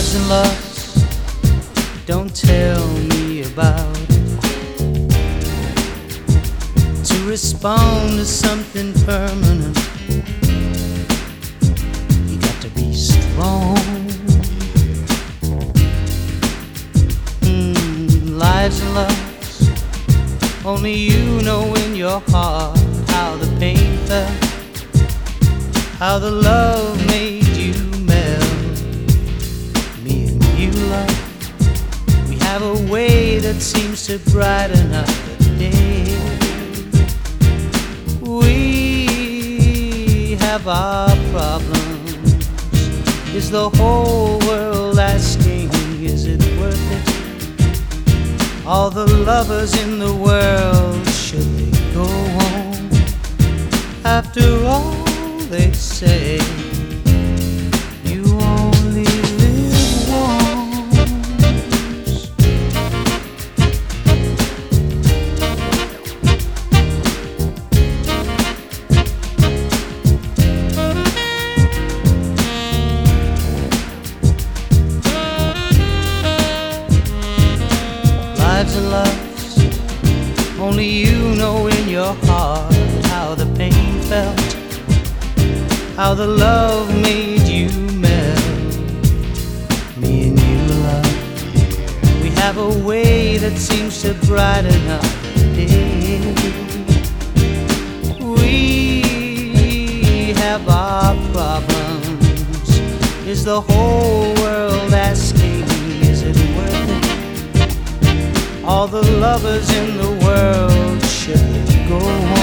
Lives and loves, don't tell me about it. To respond to something permanent, you got to be strong. Lives and loves, only you know in your heart how the pain felt, how the love made you melt. Me and you, love, we have a way that seems to brighten up the day. We have our problems. Is the whole world asking, is it worth it? All the lovers in the world, should they go home? After all they say, you only live once. Lives and loves, only you know in your heart how the pain felt, how the love made you melt. Me and you, love, we have a way that seems to brighten up the day. We have our problems. Is the whole world asking, is it worth it? All the lovers in the world, should they go home?